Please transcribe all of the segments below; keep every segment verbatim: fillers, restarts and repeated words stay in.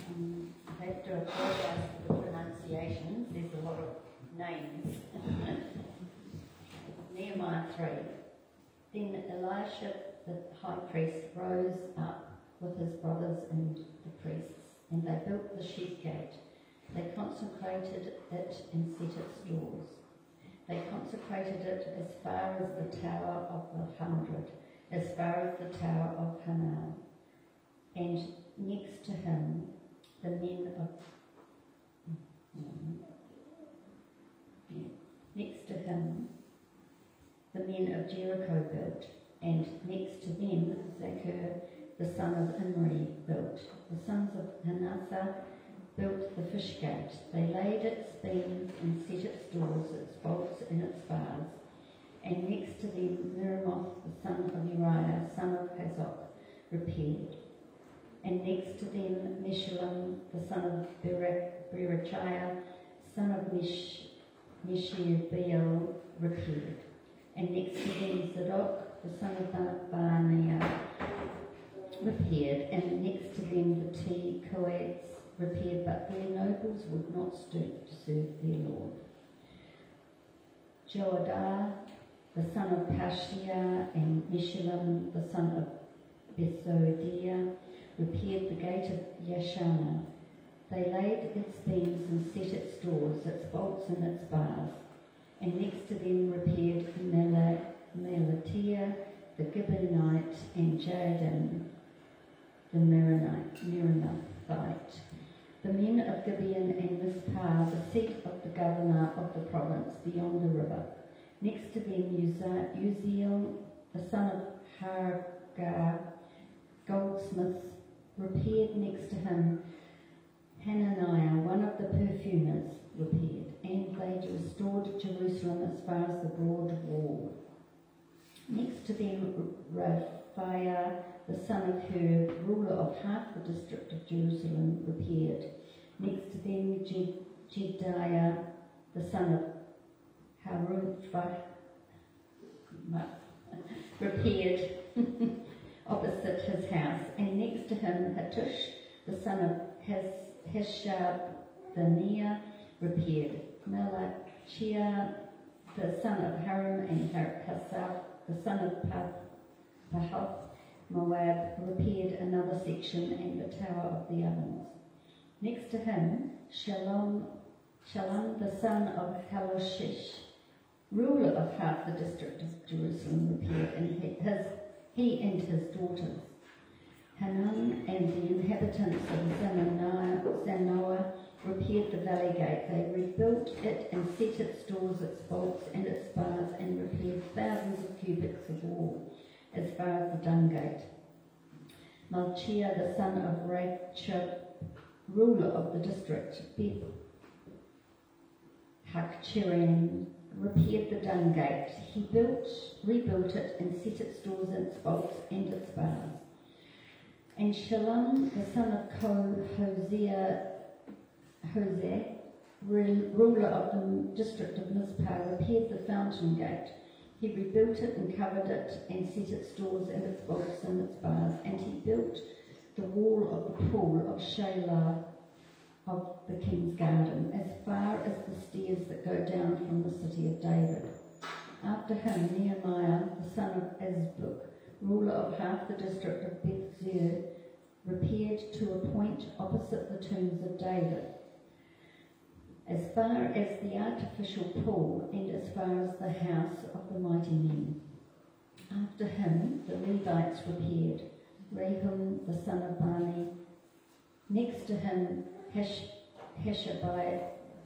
Um, I have to apologise for the pronunciations, there's a lot of names. Nehemiah three. Then Elisha the high priest rose up with his brothers and the priests, and they built the sheep gate. They consecrated it and set its doors. They consecrated it as far as the Tower of the Hundred, as far as the Tower of Hananel. And next to him, the men of yeah, next to him, the men of Jericho built, and next to them, Zachar, the son of Imri, built. The sons of Hanatha built the fish gate. They laid its beams and set its doors, its bolts and its bars. And next to them, Meremoth, the son of Uriah, son of Hazok, repaired. And next to them, Meshullam, the son of Berechiah, son of Mesh, Meshebeel, repaired. And next to them, Zadok, the son of Baaniah, repaired. And next to them, the Tekoites repaired, but their nobles would not stoop to serve their Lord. Joadah, the son of Pashiah, and Meshullam, the son of Besodiah, repaired the gate of Yashana. They laid its beams and set its doors, its bolts and its bars. And next to them repaired Melatiah, the Gibeonite, and Jadon, the Meronothite. The men of Gibeon and Mizpah, the seat of the governor of the province beyond the river. Next to them, Uziel, the son of Hargar, goldsmiths, repaired. Next to him, Hananiah, one of the perfumers, repaired. And they restored Jerusalem as far as the broad wall. Next to them, Raphiah, the son of Hur, ruler of half the district of Jerusalem, repaired. Next to them, Jediah, the son of Harumphah, repaired opposite his house. And next to him, Hattush, the son of Hashabneah, repaired. Melachia, the son of Haram, and Hasaph, the son of Pahath, Moab, repaired another section and the Tower of the Ovens. Next to him, Shalom, Shalom, the son of Haloshish, ruler of half the district of Jerusalem, repaired, and his, he and his daughters. Hanan and the inhabitants of Zanoah repaired the valley gate. They rebuilt it and set its doors, its bolts and its bars, and repaired thousands of cubits of wall as far as the dung gate. Malchiah, the son of Rachab, ruler of the district, Beth Hakchirim, repaired the dung gate. He built, rebuilt it and set its doors, its bolts and its bars. And Shalom, the son of Hosea, Hosea, ruler of the district of Mizpah, repaired the fountain gate. He rebuilt it and covered it and set its doors and its bolts and its bars. And he built the wall of the pool of Shelah of the king's garden, as far as the stairs that go down from the city of David. After him, Nehemiah, the son of Azbuk, ruler of half the district of Beth-zur, repaired to a point opposite the tombs of David, as far as the artificial pool and as far as the house of the mighty men. After him, the Levites repaired, Rehum, the son of Bani. Next to him, Hesh, Heshabiah,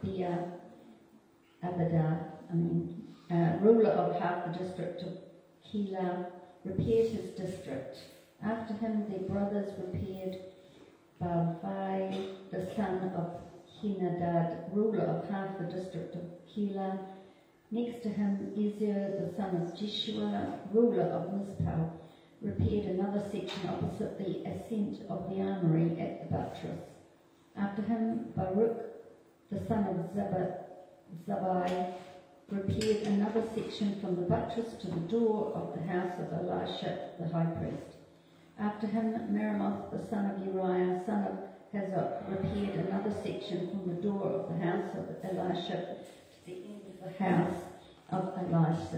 Abadah, I mean, uh, ruler of half the district of Keilah, repaired his district. After him, their brothers repaired Bavai, the son of Henadad, ruler of half the district of Keilah. Next to him, Ezer, the son of Jeshua, ruler of Mizpah, repaired another section opposite the ascent of the armory at the buttress. After him, Baruch, the son of Zabai, repaired another section from the buttress to the door of the house of Elisha the high priest. After him, Meremoth, the son of Uriah, son of Hazok repaired another section from the door of the house of Elisha to the end of the house of Elisha.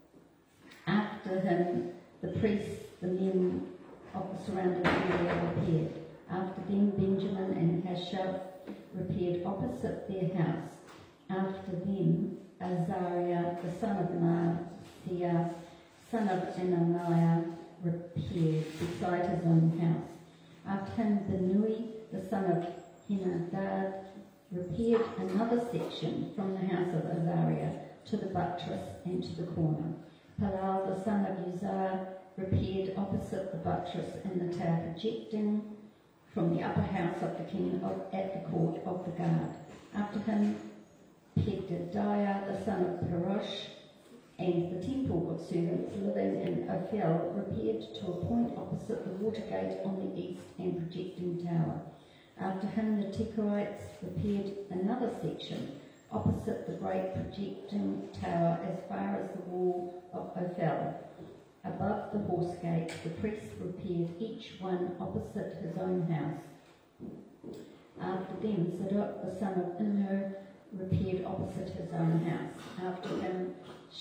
After him, the priests, the men of the surrounding area repaired. After them, Benjamin and Hashab repaired opposite their house. After them, Azariah, the son of Maaseiah, son of Ananiah, repaired beside his own house. After him, Benui, the son of Henadad, repaired another section from the house of Azariah to the buttress and to the corner. Palal, the son of Uzziah, repaired opposite the buttress in the tower projecting from the upper house of the king of, at the court of the guard. After him, Pedadiah, the son of Parosh, and the temple of servants living in Ophel repaired to a point opposite the water gate on the east and projecting tower. After him, the Tekoites repaired another section opposite the great projecting tower as far as the wall of Ophel. Above the horse gate, the priests repaired each one opposite his own house. After them, Zadok, the son of Immer, repaired opposite his own house. After him,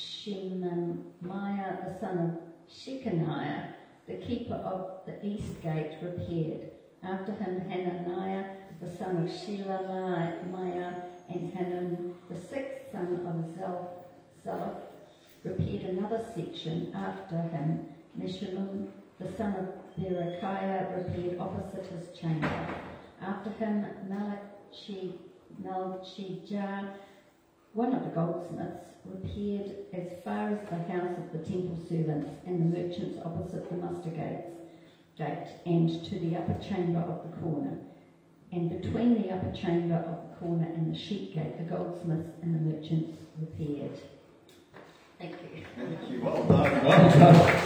Shemaiah, the son of Shechaniah, the keeper of the east gate, repaired. After him, Hananiah, the son of Shelemiah, and Hanan, the sixth son of Zelph, repaired another section. After him, Meshullam, the son of Berechiah, repaired opposite his chamber. After him, Malachi, Malchijah, one of the goldsmiths, repaired as far as the house of the temple servants and the merchants opposite the muster gates, gate and to the upper chamber of the corner. And between the upper chamber of the corner and the sheep gate, the goldsmiths and the merchants repaired. Thank you. Thank you. Well done. Well done.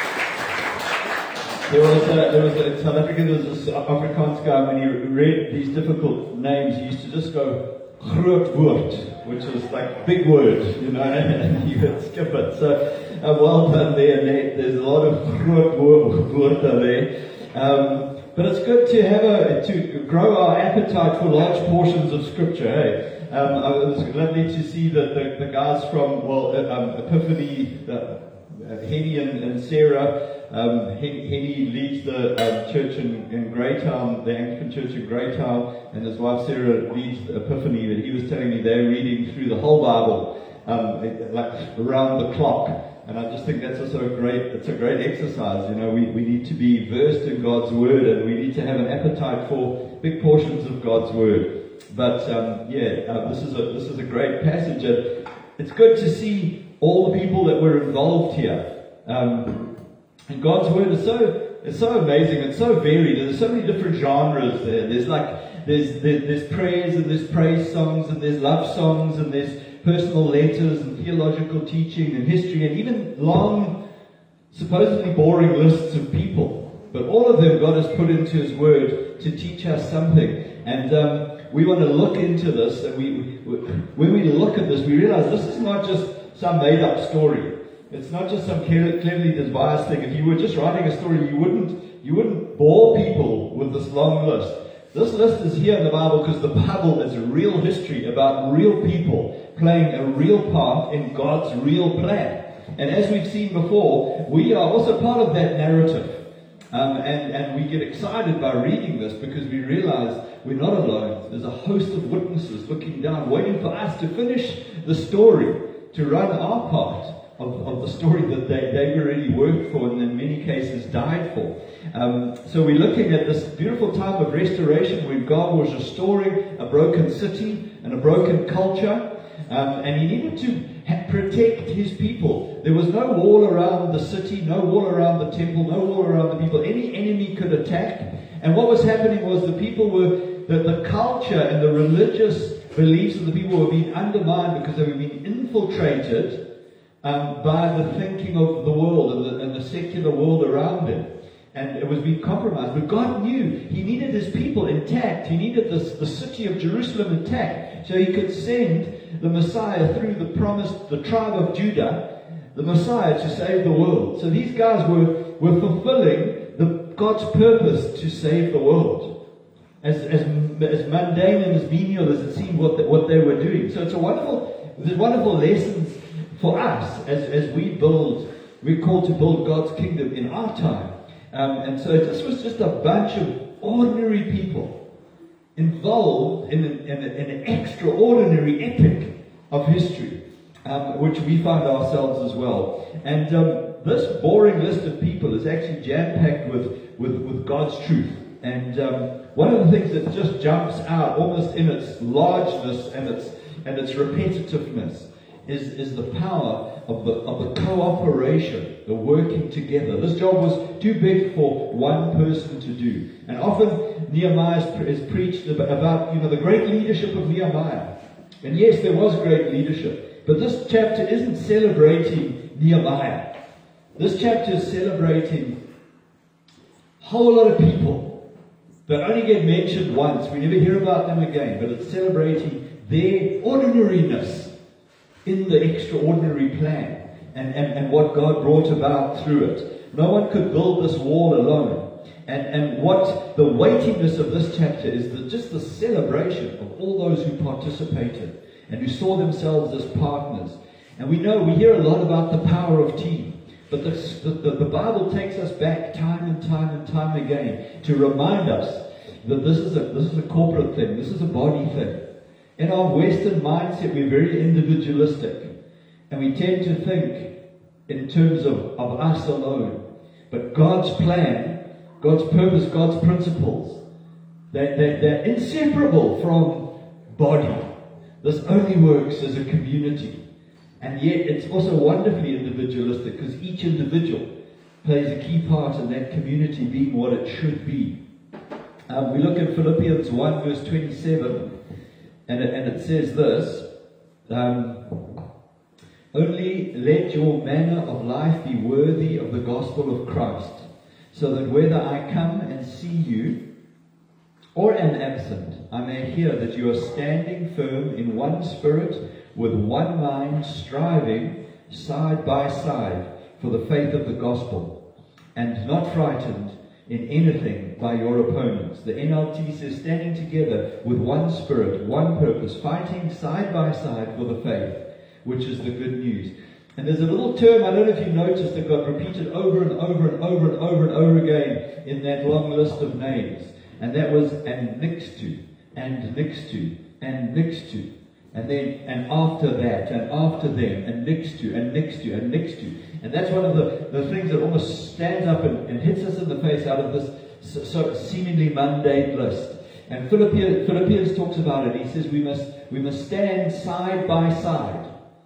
There was, a, there was a, in South Africa, there was this Afrikaans guy, when he read these difficult names, he used to just go, groot woord, which is like big word, you know, and he would skip it. So, uh, well done there, Nate. There's a lot of groot woord there. Um, but it's good to have a, to grow our appetite for large portions of Scripture, hey? Um, it was lovely to see that the, the guys from, well, um, Epiphany, uh, Henny and, and Sarah, um, Henny leads the um, church in, in Greytown, the Anglican church in Greytown, and his wife Sarah leads Epiphany. But he was telling me they're reading through the whole Bible, um, like around the clock. And I just think that's also a great, it's a great exercise. You know, we, we need to be versed in God's Word, and we need to have an appetite for big portions of God's Word. But um, yeah, uh, this is a this is a great passage, and it's good to see all the people that were involved here. Um, and God's Word is so it's so amazing. It's so varied. There's so many different genres there. There's like there's there, there's prayers and there's praise songs and there's love songs and there's personal letters and theological teaching and history and even long, supposedly boring lists of people. But all of them God has put into His Word to teach us something. And um, we want to look into this. And we, we, when we look at this, we realize this is not just some made-up story. It's not just some cleverly devised thing. If you were just writing a story, you wouldn't you wouldn't bore people with this long list. This list is here in the Bible because the Bible is real history about real people playing a real part in God's real plan. And as we've seen before, we are also part of that narrative. Um, and, and we get excited by reading this because we realize we're not alone. There's a host of witnesses looking down, waiting for us to finish the story, to run our part of, of the story that they, they've already worked for and in many cases died for. Um, so we're looking at this beautiful time of restoration when God was restoring a broken city and a broken culture. Um, and He needed to ha- protect His people. There was no wall around the city, no wall around the temple, no wall around the people. Any enemy could attack. And what was happening was the people were, the, the culture and the religious beliefs of the people were being undermined because they were being infiltrated um, by the thinking of the world and the, and the secular world around it. And it was being compromised. But God knew He needed His people intact. He needed this, the city of Jerusalem intact so He could send the Messiah through the promised, the tribe of Judah, the Messiah to save the world. So these guys were, were fulfilling the, God's purpose to save the world. as, as, as mundane and as menial as it seemed what, the, what they were doing. So it's a wonderful, there's wonderful lessons for us as, as we build, we're called to build God's kingdom in our time. Um, and so this was just a bunch of ordinary people involved in an, in, a, in an extraordinary epic of history, um, which we find ourselves as well. And um, this boring list of people is actually jam-packed with, with, with God's truth. And um, one of the things that just jumps out almost in its largeness and its and its repetitiveness is, is the power of the of the cooperation, the working together. This job was too big for one person to do. And often Nehemiah is preached about, you know, the great leadership of Nehemiah. And yes, there was great leadership. But this chapter isn't celebrating Nehemiah. This chapter is celebrating a whole lot of people that only get mentioned once. We never hear about them again. But it's celebrating their ordinariness in the extraordinary plan and, and, and what God brought about through it. No one could build this wall alone. And, and what the weightiness of this chapter is the, just the celebration of all those who participated and who saw themselves as partners. And we know, we hear a lot about the power of team. But the, the, the Bible takes us back time and time and time again to remind us that this is a, this is a corporate thing. This is a body thing. In our Western mindset, we're very individualistic. And we tend to think in terms of, of us alone. But God's plan, God's purpose, God's principles, they're, they're, they're inseparable from body. This only works as a community. And yet it's also wonderfully individualistic because each individual plays a key part in that community being what it should be. Um, we look at Philippians one verse twenty-seven and it, and it says this, um, only let your manner of life be worthy of the gospel of Christ, so that whether I come and see you or am absent, I may hear that you are standing firm in one spirit, with one mind, striving side by side for the faith of the gospel, and not frightened in anything by your opponents. The N L T says standing together with one spirit, one purpose, fighting side by side for the faith, which is the good news. And there's a little term, I don't know if you noticed, that got repeated over and over and over and over and over again in that long list of names. And that was, and next to, and next to, and next to. And then, and after that, and after them, and next to, and next to, and next to. And that's one of the, the things that almost stands up and, and hits us in the face out of this so, so seemingly mundane list. And Philippians, Philippians talks about it. He says we must, we must stand side by side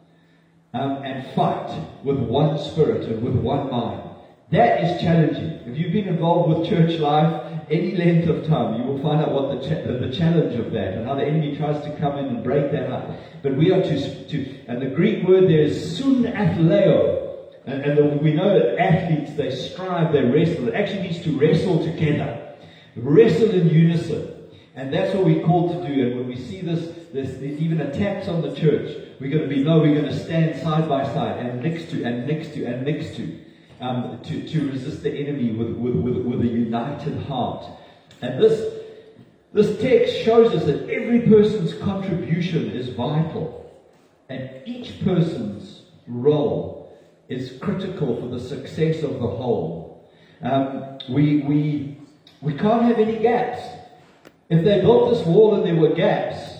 um, and fight with one spirit and with one mind. That is challenging. If you've been involved with church life any length of time, you will find out what the, cha- the challenge of that and how the enemy tries to come in and break that up. But we are to, to and the Greek word there is sun athleo. And, and the, we know that athletes, they strive, they wrestle. It actually means to wrestle together. Wrestle in unison. And that's what we're called to do. And when we see this, there's, there's even attacks on the church, we're going to be, no, we're going to stand side by side and next to, and next to, and next to. Um, to, to resist the enemy with, with, with, with a united heart. And this, this text shows us that every person's contribution is vital. And each person's role is critical for the success of the whole. Um, we, we, we can't have any gaps. If they built this wall and there were gaps,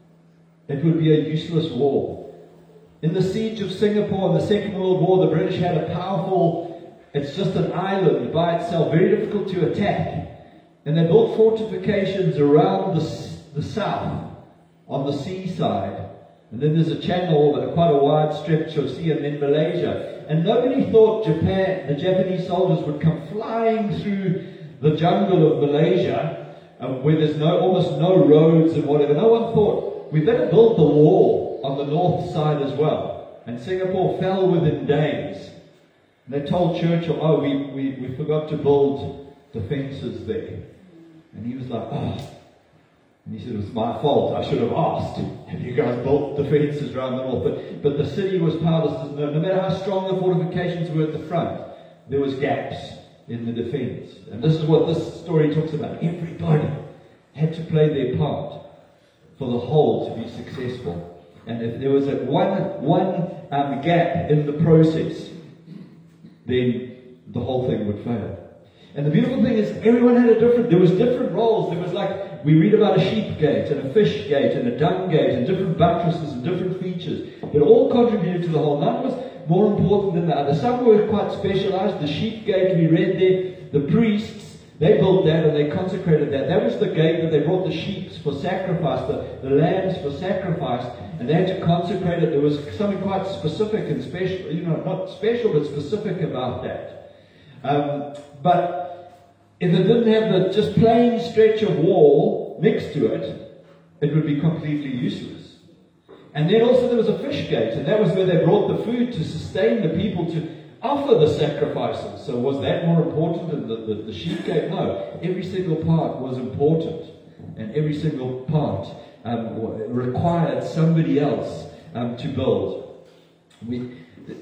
it would be a useless wall. In the siege of Singapore in the Second World War, the British had a powerful, it's just an island by itself, very difficult to attack. And they built fortifications around the, the south, on the seaside. And then there's a channel, quite a wide stretch of sea, and then Malaysia. And nobody thought Japan, the Japanese soldiers would come flying through the jungle of Malaysia, um, where there's no almost no roads and whatever. No one thought, we better build the wall on the north side as well. And Singapore fell within days. And they told Churchill, oh, we, we, we forgot to build defences there. And he was like, oh. And he said, it was my fault. I should have asked. Have you guys built defences around the north? But, but the city was powerless. No, no matter how strong the fortifications were at the front, there was gaps in the defence. And this is what this story talks about. Everybody had to play their part for the whole to be successful. And if there was a one, one um, gap in the process, then the whole thing would fail. And the beautiful thing is, everyone had a different, there was different roles. There was like, we read about a sheep gate, and a fish gate, and a dung gate, and different buttresses, and different features. It all contributed to the whole. None was more important than the other. Some were quite specialized. The sheep gate, we read there, the priests, they built that and they consecrated that. That was the gate that they brought the sheep for sacrifice, the, the lambs for sacrifice, and they had to consecrate it. There was something quite specific and special, you know, not special, but specific about that. Um, but if it didn't have the just plain stretch of wall next to it, it would be completely useless. And then also there was a fish gate, and that was where they brought the food to sustain the people to offer the sacrifices. So was that more important than the, the, the sheep gate? No. Every single part was important. And every single part um, required somebody else um, to build. We,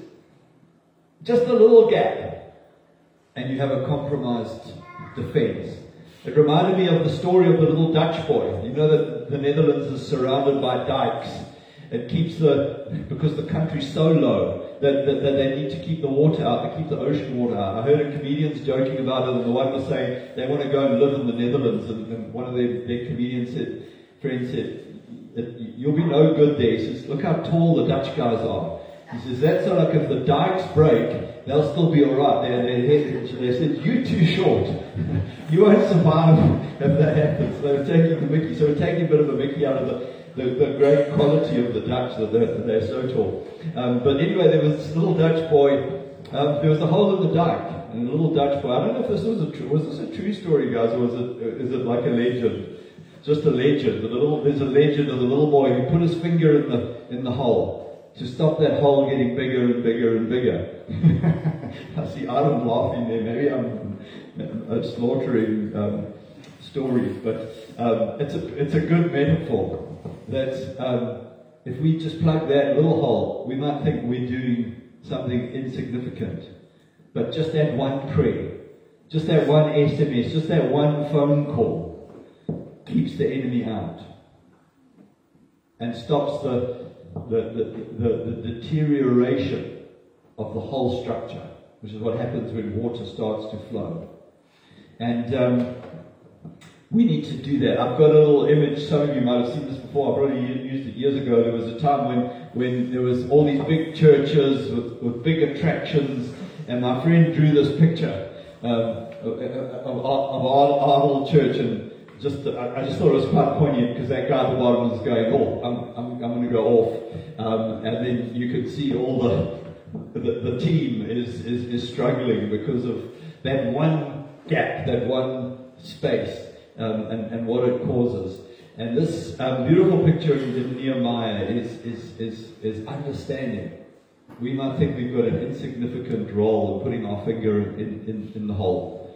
just a little gap, and you have a compromised defense. It reminded me of the story of the little Dutch boy. You know that the Netherlands is surrounded by dikes. It keeps the, because the country's so low, that, that, that they need to keep the water out, they keep the ocean water out. I heard a comedians joking about it, and the one was saying they want to go and live in the Netherlands, and, and one of their, their comedians said, friends said, you'll be no good there. He says, look how tall the Dutch guys are. He says, that's so like if the dikes break, they'll still be alright. They, they, they said, you're too short. You won't survive if that happens. So they were taking the mickey. So we're taking a bit of a mickey out of the The, the great quality of the Dutch, that they're, that they're so tall. Um, but anyway, there was this little Dutch boy, um, there was a hole in the dike, and the little Dutch boy, I don't know if this was a true, was this a true story, guys, or was it, is it like a legend? Just a legend. The little, there's a legend of the little boy who put his finger in the, in the hole to stop that hole getting bigger and bigger and bigger. I see Adam laughing there, maybe I'm, I'm slaughtering um, stories, but um, it's, a, it's a good metaphor. That um, if we just plug that little hole, we might think we're doing something insignificant. But just that one prayer, just that one S M S, just that one phone call keeps the enemy out and stops the, the, the, the, the deterioration of the whole structure, which is what happens when water starts to flow. And um, we need to do that. I've got a little image, some of you might have seen this before, I probably used it years ago. There was a time when, when there was all these big churches with, with big attractions, and my friend drew this picture um, of, of, of our, our little church, and just I, I just thought it was quite poignant because that guy at the bottom was going, oh, I'm, I'm, I'm going to go off. Um, and then you could see all the, the, the team is, is, is struggling because of that one gap, that one space. Um, and, and what it causes. And this um, beautiful picture in Nehemiah is, is, is, is understanding. We might think we've got an insignificant role in putting our finger in, in, in the hole,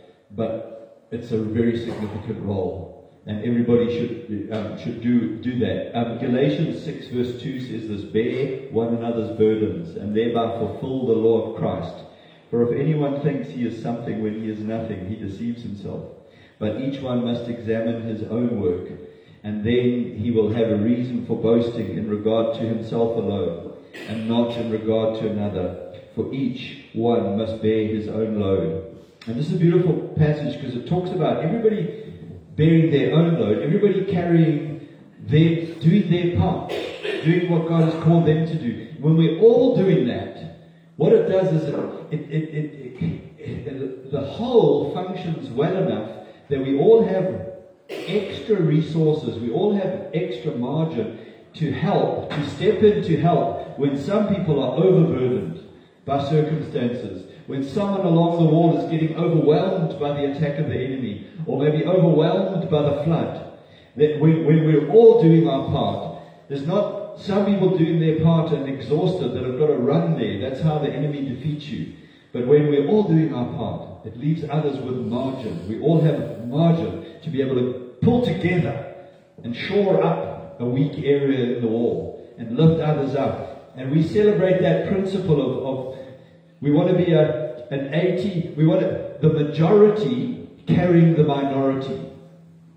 but it's a very significant role, and everybody should um, should do do that. Um, Galatians six verse two says this: bear one another's burdens, and thereby fulfill the law of Christ. For if anyone thinks he is something when he is nothing, he deceives himself. But each one must examine his own work, and then he will have a reason for boasting in regard to himself alone, and not in regard to another. For each one must bear his own load. And this is a beautiful passage because it talks about everybody bearing their own load, everybody carrying their, doing their part, doing what God has called them to do. When we're all doing that, what it does is it, it, it, it, it, it the whole functions well enough that we all have extra resources, we all have extra margin to help, to step in to help when some people are overburdened by circumstances, when someone along the wall is getting overwhelmed by the attack of the enemy, or maybe overwhelmed by the flood. That when, when we're all doing our part, there's not some people doing their part and exhausted that have got to run there. That's how the enemy defeats you. But when we're all doing our part, it leaves others with margin. We all have margin to be able to pull together and shore up a weak area in the wall and lift others up. And we celebrate that principle of, of we want to be a, an eighty, we want to, the majority carrying the minority.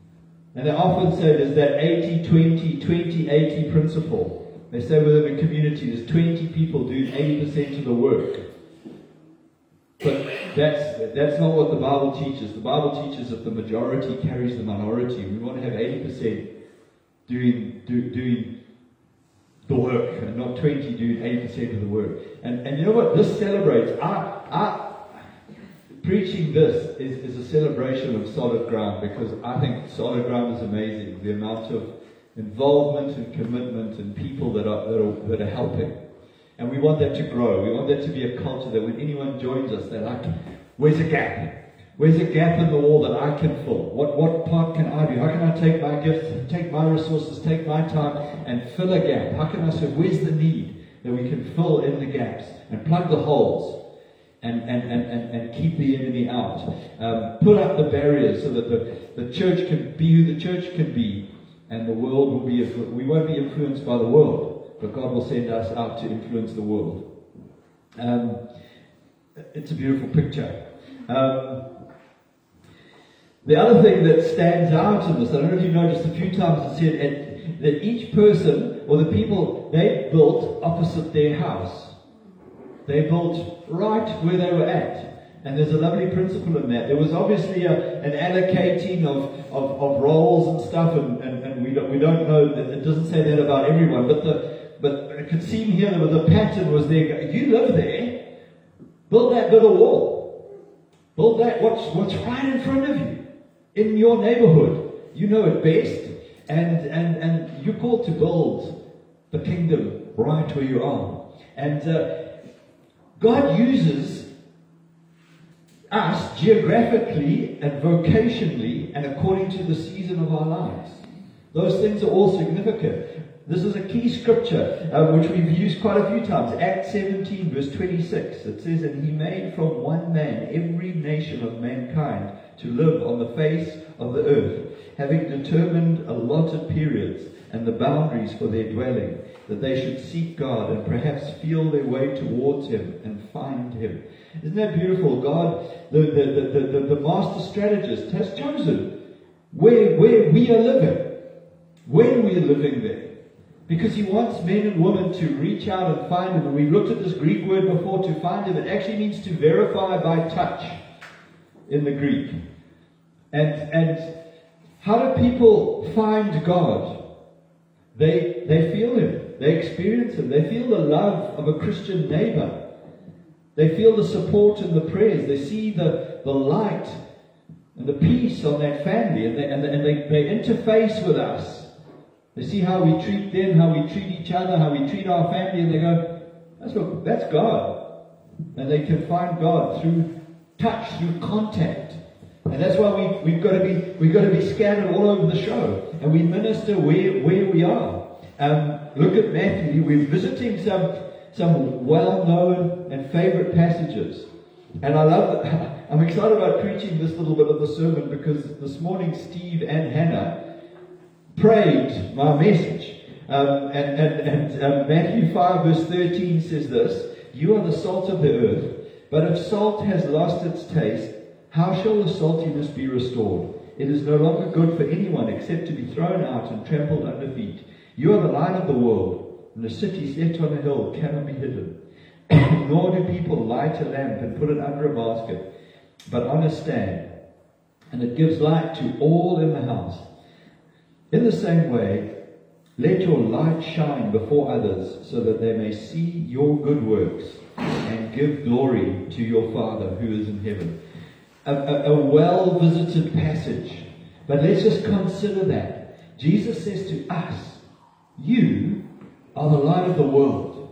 And they often say there's that eighty twenty, twenty eighty principle. They say within a community there's twenty people doing eighty percent of the work. But that's that's not what the Bible teaches. The Bible teaches that the majority carries the minority. We want to have eighty percent doing do, doing the work, and not twenty doing eighty percent of the work. And and you know what? This celebrates. I I preaching this is, is a celebration of solid ground, because I think solid ground is amazing. The amount of involvement and commitment and people that are that are, that are helping. And we want that to grow. We want that to be a culture that when anyone joins us, they're like, where's a gap? Where's a gap in the wall that I can fill? What what part can I do? How can I take my gifts, take my resources, take my time and fill a gap? How can I say, where's the need that we can fill in the gaps and plug the holes and, and, and, and, and keep the enemy out? Um, put up the barriers so that the, the church can be who the church can be, and the world will be, we won't be influenced by the world, but God will send us out to influence the world. Um, it's a beautiful picture. Um, the other thing that stands out in this, I don't know if you noticed a few times, it said that each person, or the people, they built opposite their house. They built right where they were at. And there's a lovely principle in that. There was obviously a, an allocating of, of, of roles and stuff, and, and, and we don't we don't know that it doesn't say that about everyone, but the but it could seem here that the pattern was there. You live there, build that little wall. Build that what's what's right in front of you. In your neighborhood. You know it best, and, and, and you're called to build the kingdom right where you are. And uh, God uses us geographically and vocationally and according to the season of our lives. Those things are all significant. This is a key scripture uh, which we've used quite a few times. Acts seventeen verse twenty-six. It says, and he made from one man every nation of mankind to live on the face of the earth, having determined allotted periods and the boundaries for their dwelling, that they should seek God and perhaps feel their way towards him and find him. Isn't that beautiful? God, the, the, the, the, the master strategist, has chosen where, where we are living, when we are living there. Because he wants men and women to reach out and find him. And we've looked at this Greek word before, to find him. It actually means to verify by touch in the Greek. And, and how do people find God? They, they feel him. They experience him. They feel the love of a Christian neighbor. They feel the support and the prayers. They see the, the light and the peace on that family. And they, and they, and they, they interface with us. They see how we treat them, how we treat each other, how we treat our family. And they go, that's, what, that's God. And they can find God through touch, through contact. And that's why we, we've got to be we've got to be scattered all over the show. And we minister where, where we are. Um, look at Matthew. We're visiting some some well-known and favorite passages. And I love that. I'm excited about preaching this little bit of the sermon, because this morning Steve and Hannah prayed my message. Um, and and, and um, Matthew five verse thirteen says this, you are the salt of the earth, but if salt has lost its taste, how shall the saltiness be restored? It is no longer good for anyone except to be thrown out and trampled under feet. You are the light of the world, and the city set on a hill cannot be hidden. Nor do people light a lamp and put it under a basket, but on a stand, and it gives light to all in the house. In the same way, let your light shine before others, so that they may see your good works and give glory to your Father who is in heaven. A, a, a well-visited passage. But let's just consider that. Jesus says to us, you are the light of the world.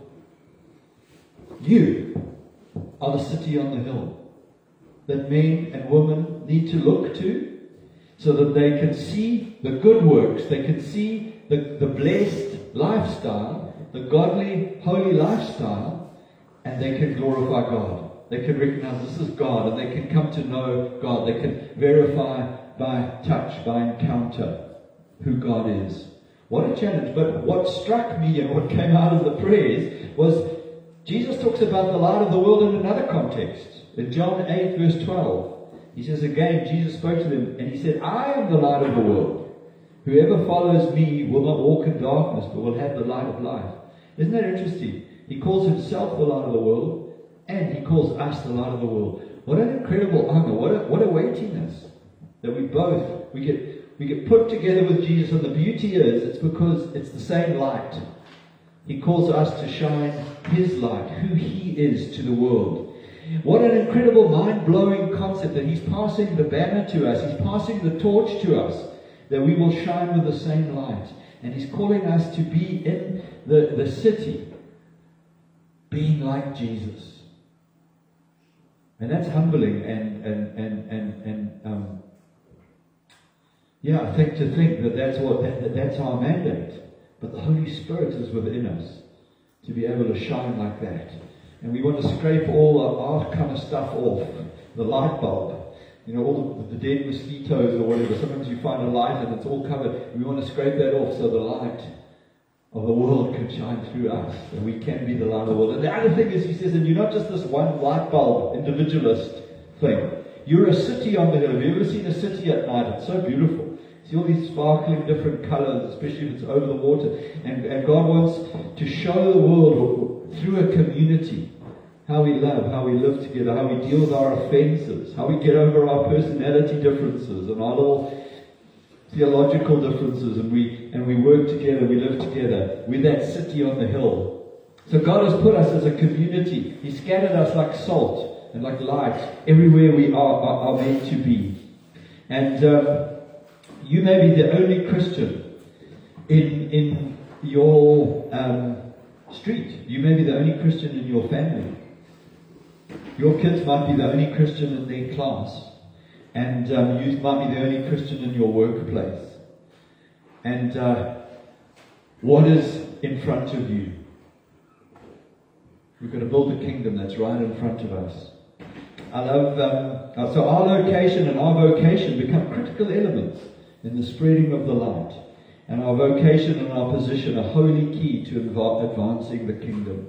You are the city on the hill that men and women need to look to, so that they can see the good works, they can see the, the blessed lifestyle, the godly, holy lifestyle, and they can glorify God. They can recognize this is God, and they can come to know God. They can verify by touch, by encounter, who God is. What a challenge. But what struck me and what came out of the prayers was Jesus talks about the light of the world in another context. In John eight verse twelve, he says again, Jesus spoke to them and he said, I am the light of the world. Whoever follows me will not walk in darkness, but will have the light of life. Isn't that interesting? He calls himself the light of the world, and he calls us the light of the world. What an incredible honor! What a, what a weightiness that we both we get we get put together with Jesus. And the beauty is, it's because it's the same light. He calls us to shine His light, who He is to the world. What an incredible, mind-blowing concept that He's passing the banner to us. He's passing the torch to us, that we will shine with the same light. And He's calling us to be in the, the city, being like Jesus. And that's humbling and, and, and, and, and um, yeah, I think to think that that's, what, that, that that's our mandate. But the Holy Spirit is within us to be able to shine like that. And we want to scrape all our, our kind of stuff off. The light bulb. You know, all the, the dead mosquitoes or whatever. Sometimes you find a light and it's all covered. We want to scrape that off so the light of the world can shine through us. And we can be the light of the world. And the other thing is, he says, and you're not just this one light bulb individualist thing. You're a city on the hill. Have you ever seen a city at night? It's so beautiful. See all these sparkling different colors, especially if it's over the water. And, and God wants to show the world through a community how we love, how we live together, how we deal with our offenses, how we get over our personality differences and our little theological differences, and we and we work together, we live together. We're that city on the hill. So God has put us as a community. He scattered us like salt and like light everywhere we are, are, are meant to be. And um, you may be the only Christian in in your um, street. You may be the only Christian in your family. Your kids might be the only Christian in their class. And um, you might be the only Christian in your workplace. And uh, what is in front of you? We've got to build a kingdom that's right in front of us. I love, um, so our location and our vocation become critical elements in the spreading of the light. And our vocation and our position are wholly key to adv- advancing the kingdom.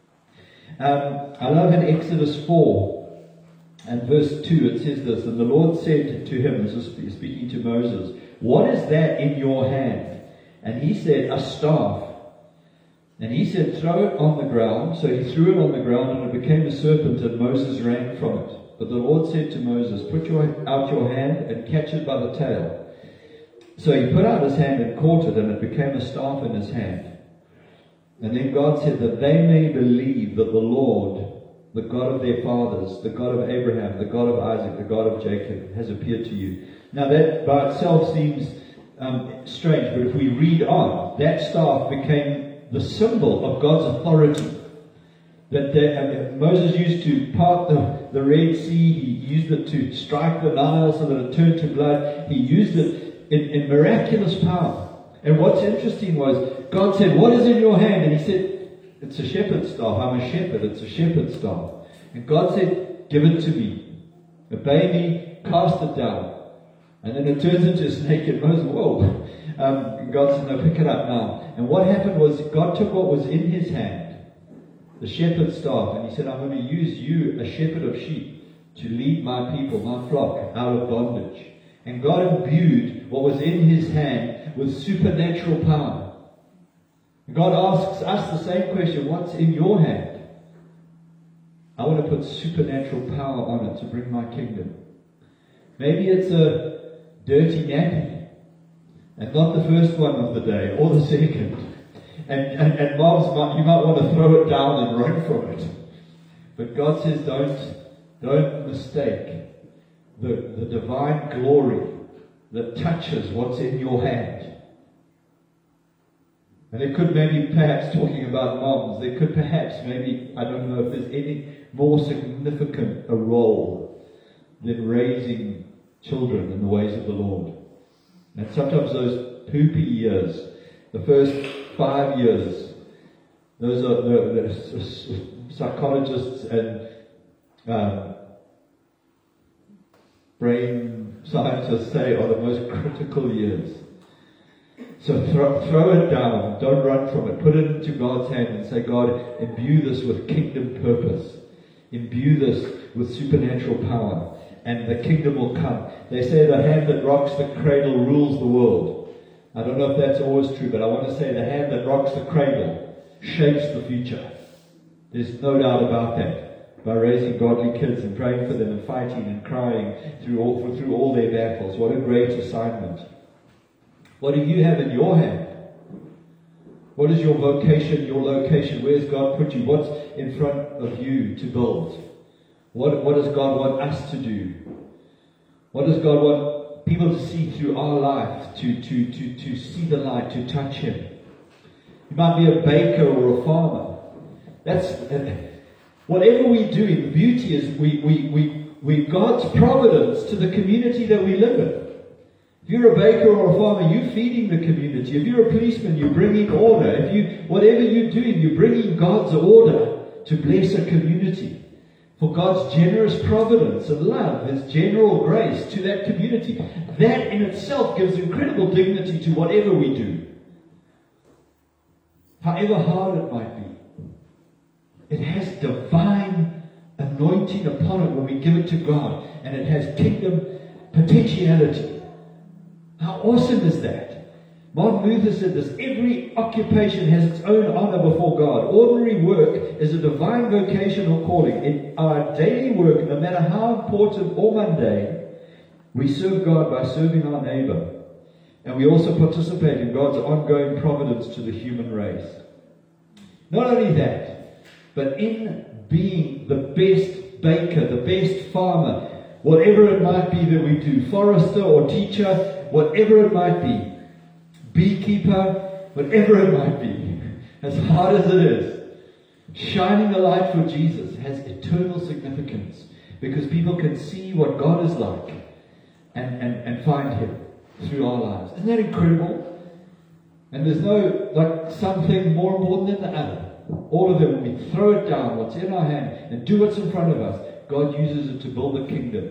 Um, I love in Exodus four and verse two, it says this, and the Lord said to him, this is speaking to Moses, what is that in your hand? And he said, a staff. And he said, throw it on the ground. So he threw it on the ground, and it became a serpent, and Moses ran from it. But the Lord said to Moses, put your, out your hand and catch it by the tail. So he put out his hand and caught it, and it became a staff in his hand. And then God said that they may believe that the Lord, the God of their fathers, the God of Abraham, the God of Isaac, the God of Jacob, has appeared to you. Now that by itself seems um, strange, but if we read on, that staff became the symbol of God's authority. That they, I mean, Moses used to part the, the Red Sea, he used it to strike the Nile so that it turned to blood. He used it in, in miraculous power. And what's interesting was, God said, what is in your hand? And he said, it's a shepherd's staff. I'm a shepherd. It's a shepherd's staff. And God said, give it to me. Obey me, cast it down. And then it turns into a snake, and Moses, whoa. Um, and God said, no, pick it up now. And what happened was, God took what was in his hand, the shepherd's staff, and he said, I'm going to use you, a shepherd of sheep, to lead my people, my flock, out of bondage. And God imbued what was in his hand with supernatural power. God asks us the same question, what's in your hand? I want to put supernatural power on it to bring my kingdom. Maybe it's a dirty nappy, and not the first one of the day, or the second. And, and, and moms, might, you might want to throw it down and run from it. But God says, don't, don't mistake the, the divine glory that touches what's in your hand. And it could maybe, perhaps talking about moms, there could perhaps maybe, I don't know if there's any more significant a role than raising children in the ways of the Lord. And sometimes those poopy years, the first five years, those are the, the psychologists and um, brain scientists say are the most critical years. So throw, throw it down. Don't run from it. Put it into God's hand and say, God, imbue this with kingdom purpose. Imbue this with supernatural power. And the kingdom will come. They say the hand that rocks the cradle rules the world. I don't know if that's always true, but I want to say the hand that rocks the cradle shapes the future. There's no doubt about that. By raising godly kids and praying for them and fighting and crying through all, through all their battles. What a great assignment. What do you have in your hand? What is your vocation, your location? Where's God put you? What's in front of you to build? What, what does God want us to do? What does God want people to see through our life, to, to, to, to see the light, to touch Him? You might be a baker or a farmer. That's uh, whatever we do. The beauty is we, we, we, we God's providence to the community that we live in. If you're a baker or a farmer, you're feeding the community. If you're a policeman, you're bringing order. If you, whatever you're doing, you're bringing God's order to bless a community. For God's generous providence and love, His general grace to that community. That in itself gives incredible dignity to whatever we do. However hard it might be. It has divine anointing upon it when we give it to God. And it has kingdom potentiality. How awesome is that? Martin Luther said this: every occupation has its own honor before God. Ordinary work is a divine vocation or calling. In our daily work, no matter how important or mundane, we serve God by serving our neighbor. And we also participate in God's ongoing providence to the human race. Not only that, but in being the best baker, the best farmer, whatever it might be that we do, forester or teacher, whatever it might be, beekeeper, whatever it might be, as hard as it is, shining the light for Jesus has eternal significance, because people can see what God is like and, and, and find Him through our lives. Isn't that incredible? And there's no, like, something more important than the other. All of them, when we throw it down, what's in our hand, and do what's in front of us, God uses it to build the kingdom.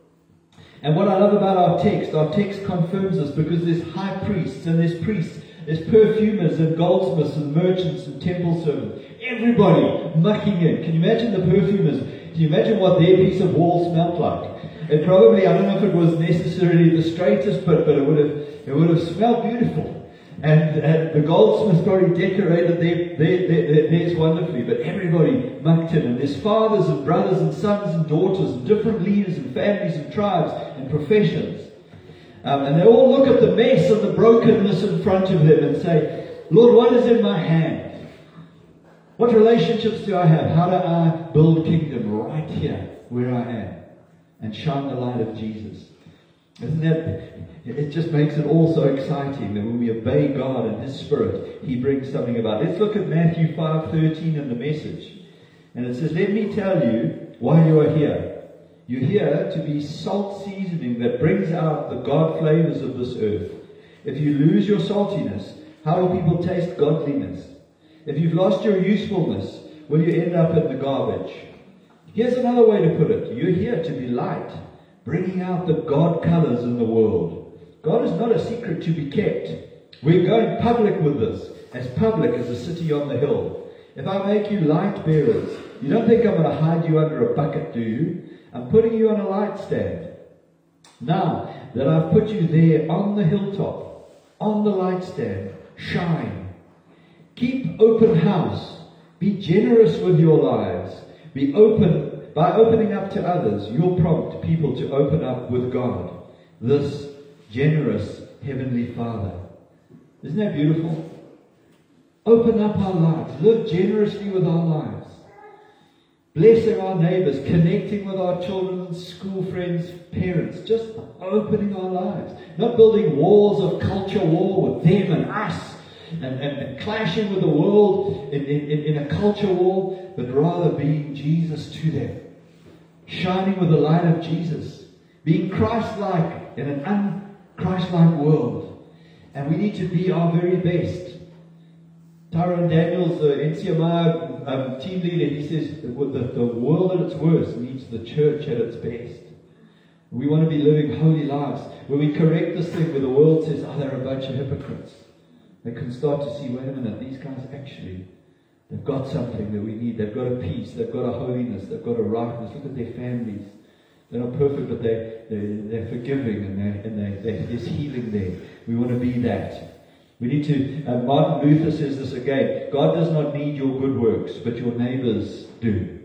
And what I love about our text, our text confirms this, because there's high priests and there's priests, there's perfumers and goldsmiths and merchants and temple servants. Everybody mucking in. Can you imagine the perfumers? Can you imagine what their piece of wall smelled like? It probably, I don't know if it was necessarily the straightest bit, but it would have, it would have smelled beautiful. And, and the goldsmiths probably decorated their, their, their, their, theirs wonderfully, but everybody mucked in. And there's fathers and brothers and sons and daughters and different leaders and families and tribes and professions. Um, and they all look at the mess and the brokenness in front of them and say, Lord, what is in my hand? What relationships do I have? How do I build kingdom right here where I am and shine the light of Jesus? Isn't that, it just makes it all so exciting that when we obey God and His Spirit, He brings something about. Let's look at Matthew five thirteen in the Message. And it says, let me tell you why you are here. You're here to be salt seasoning that brings out the God flavors of this earth. If you lose your saltiness, how will people taste godliness? If you've lost your usefulness, will you end up in the garbage? Here's another way to put it. You're here to be light, bringing out the God colors in the world. God is not a secret to be kept. We're going public with this, as public as the city on the hill. If I make you light bearers, you don't think I'm going to hide you under a bucket, do you? I'm putting you on a light stand. Now that I've put you there on the hilltop, on the light stand, shine. Keep open house. Be generous with your lives. Be open. By opening up to others, you'll prompt people to open up with God, this generous Heavenly Father. Isn't that beautiful? Open up our lives. Live generously with our lives. Blessing our neighbors, connecting with our children, school friends, parents. Just opening our lives. Not building walls of culture war with them and us. And, and, and clashing with the world in, in, in a culture war, but rather being Jesus to them. Shining with the light of Jesus. Being Christ-like in an un-Christ-like world. And we need to be our very best. Tyrone Daniels, the N C M I um, team leader, he says the, the world at its worst needs the church at its best. We want to be living holy lives. When we correct this thing where the world says, oh, they're a bunch of hypocrites. They can start to see, wait a minute, these guys actually, they've got something that we need. They've got a peace. They've got a holiness. They've got a rightness. Look at their families. They're not perfect, but they, they, they're forgiving and, they, and they, they, there's healing there. We want to be that. We need to, uh, Martin Luther says this again, God does not need your good works, but your neighbors do.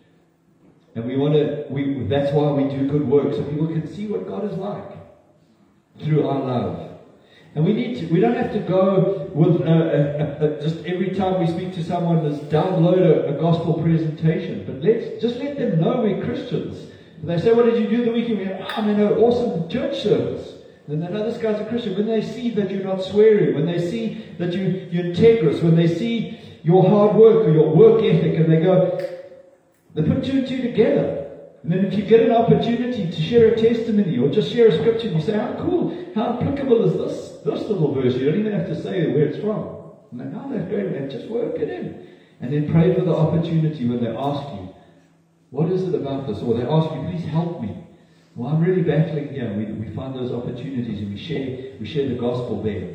And we want to, we, that's why we do good works, so people can see what God is like through our love. And we need to, we don't have to go with, uh, uh, uh, just every time we speak to someone, let's download a, a gospel presentation, but let's just let them know we're Christians. And they say, what did you do the weekend? We go, oh, I'm in an awesome church service. And they know this guy's a Christian. When they see that you're not swearing, when they see that you, you're integrous, when they see your hard work or your work ethic, and they go, they put two and two together. And then if you get an opportunity to share a testimony or just share a scripture, and you say, how cool, how applicable is this, this little verse? You don't even have to say where it's from. And they know they're great, and just work it in. And then pray for the opportunity when they ask you, what is it about this? Or they ask you, please help me. Well, I'm really battling here. We, we find those opportunities and we share we share the gospel there.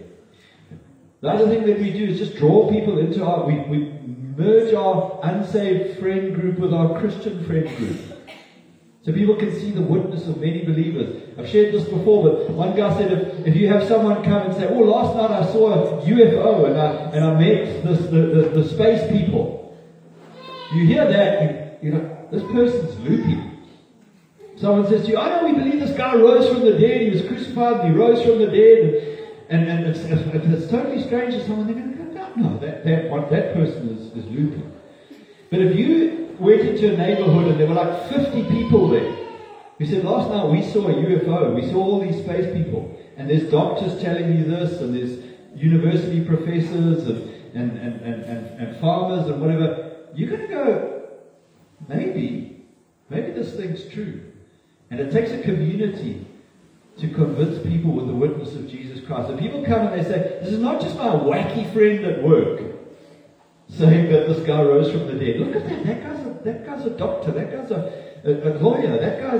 The other thing that we do is just draw people into our, we, we merge our unsaved friend group with our Christian friend group. So people can see the witness of many believers. I've shared this before, but one guy said if, if you have someone come and say, oh, last night I saw a U F O and I, and I met this, the, the, the space people. You hear that, you, you know, this person's loopy. Someone says to you, I know we believe this guy rose from the dead, he was crucified and he rose from the dead. And, and, and it's, if, if it's totally strange to someone, they're going to go, no, no, that, that, what, that person is, is loopy. But if you went into a neighborhood and there were like fifty people there, who said, last night we saw a U F O, we saw all these space people, and there's doctors telling you this, and there's university professors, and, and, and, and, and, and farmers, and whatever, you're going to go, maybe, maybe this thing's true. And it takes a community to convince people with the witness of Jesus Christ. So people come and they say, this is not just my wacky friend at work saying that this guy rose from the dead. Look at that. That guy's a, that guy's a doctor. That guy's a, a, a lawyer. That guy's...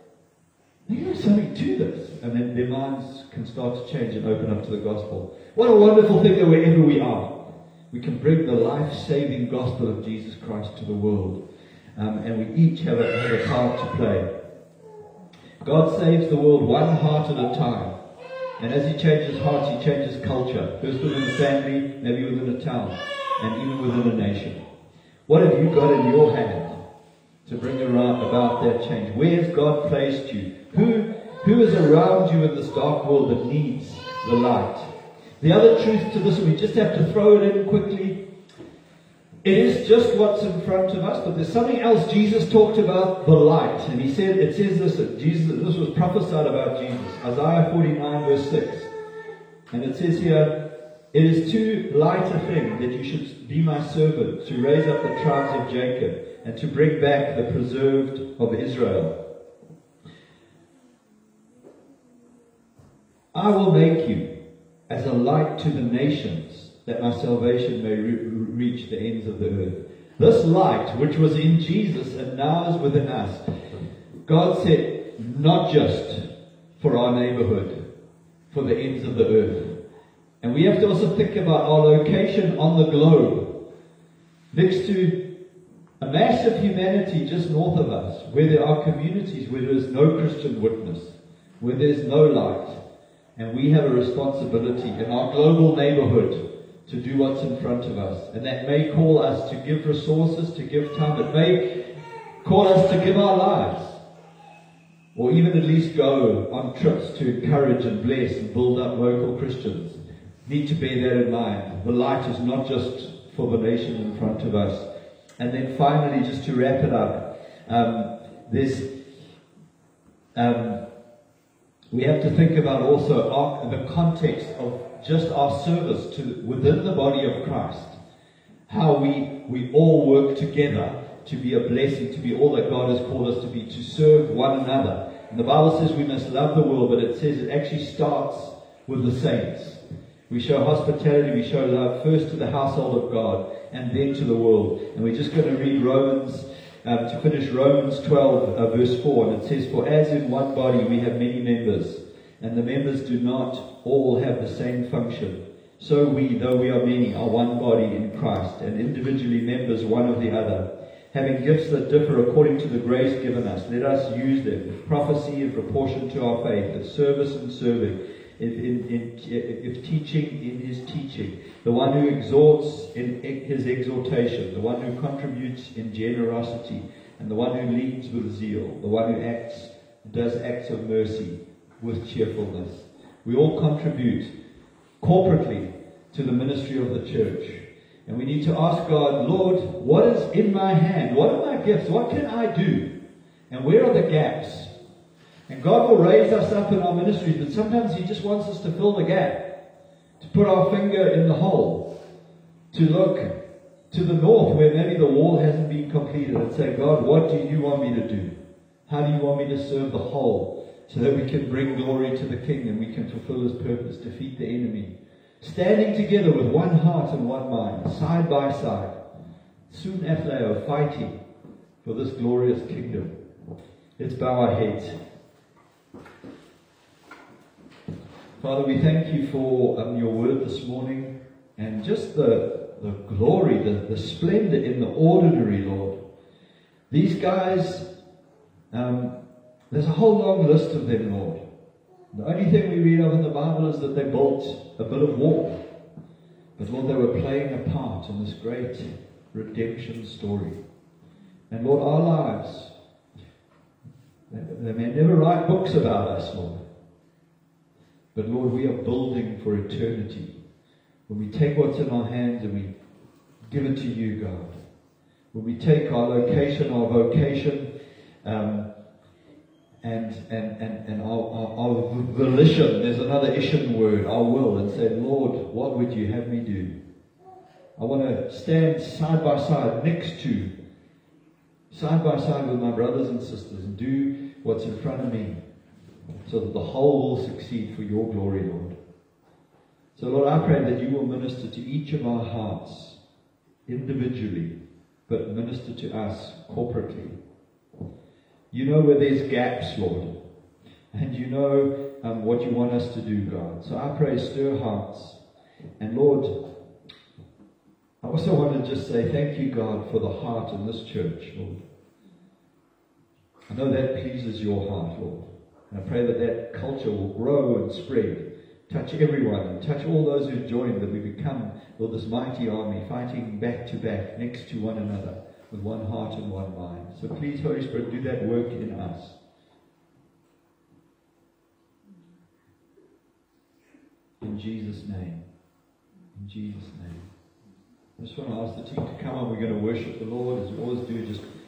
There's something to this. And then their minds can start to change and open up to the gospel. What a wonderful thing that wherever we are, we can bring the life-saving gospel of Jesus Christ to the world. Um, and we each have a, have a part to play. God saves the world one heart at a time. And as He changes hearts, He changes culture. First within a family, maybe within a town, and even within a nation. What have you got in your hand to bring around about that change? Where has God placed you? Who, who is around you in this dark world that needs the light? The other truth to this, we just have to throw it in quickly. It is just what's in front of us, but there's something else. Jesus talked about the light, and he said, it says this, that Jesus, this was prophesied about Jesus, Isaiah forty-nine verse six, and it says here, it is too light a thing that you should be my servant, to raise up the tribes of Jacob, and to bring back the preserved of Israel. I will make you as a light to the nations, that my salvation may re- reach the ends of the earth. This light, which was in Jesus and now is within us, God said, not just for our neighborhood, for the ends of the earth. And we have to also think about our location on the globe, next to a massive humanity just north of us, where there are communities where there is no Christian witness, where there's no light. And we have a responsibility in our global neighborhood to do what's in front of us. And that may call us to give resources, to give time. It may call us to give our lives. Or even at least go on trips to encourage and bless and build up local Christians. Need to bear that in mind. The light is not just for the nation in front of us. And then finally, just to wrap it up, um, there's... Um, we have to think about also our, the context of just our service to within the body of Christ. How we, we all work together to be a blessing, to be all that God has called us to be, to serve one another. And the Bible says we must love the world, but it says it actually starts with the saints. We show hospitality, we show love first to the household of God and then to the world. And we're just going to read Romans, um, to finish Romans twelve, uh, verse four. And it says, for as in one body we have many members, and the members do not all have the same function, so we, though we are many, are one body in Christ, and individually members one of the other. Having gifts that differ according to the grace given us, let us use them. Prophecy in proportion to our faith, in service and serving, if, in, in, if teaching, in his teaching. The one who exhorts in his exhortation. The one who contributes in generosity. And the one who leads with zeal. The one who acts, does acts of mercy with cheerfulness. We all contribute corporately to the ministry of the church. And we need to ask God, Lord, what is in my hand? What are my gifts? What can I do? And where are the gaps? And God will raise us up in our ministries, but sometimes He just wants us to fill the gap, to put our finger in the hole, to look to the north where maybe the wall hasn't been completed and say, God, what do you want me to do? How do you want me to serve the whole so that we can bring glory to the King and we can fulfill His purpose, defeat the enemy? Standing together with one heart and one mind, side by side, soon athleo, fighting for this glorious kingdom. Let's bow our heads. Father, we thank you for um, your word this morning and just the, the glory, the, the splendor in the ordinary, Lord. These guys, um, there's a whole long list of them, Lord. The only thing we read of in the Bible is that they built a bit of wall. But Lord, they were playing a part in this great redemption story. And Lord, our lives, they may never write books about us, Lord. But Lord, we are building for eternity. When we take what's in our hands and we give it to you, God. When we take our location, our vocation, um, and and and, and our, our, our volition, there's another Ishan word, our will, and say, Lord, what would you have me do? I want to stand side by side next to, side by side with my brothers and sisters and do what's in front of me so that the whole will succeed for your glory, Lord. So Lord, I pray that you will minister to each of our hearts individually, but minister to us corporately. You know where there's gaps, Lord. And you know um, what you want us to do, God. So I pray, stir hearts. And Lord, I also want to just say thank you, God, for the heart in this church, Lord. I know that pleases your heart, Lord. And I pray that that culture will grow and spread, touch everyone, and touch all those who join, that we become, Lord, this mighty army, fighting back to back, next to one another, with one heart and one mind. So please, Holy Spirit, do that work in us. In Jesus' name. In Jesus' name. I just want to ask the team to come on. We're going to worship the Lord, as we always do. Just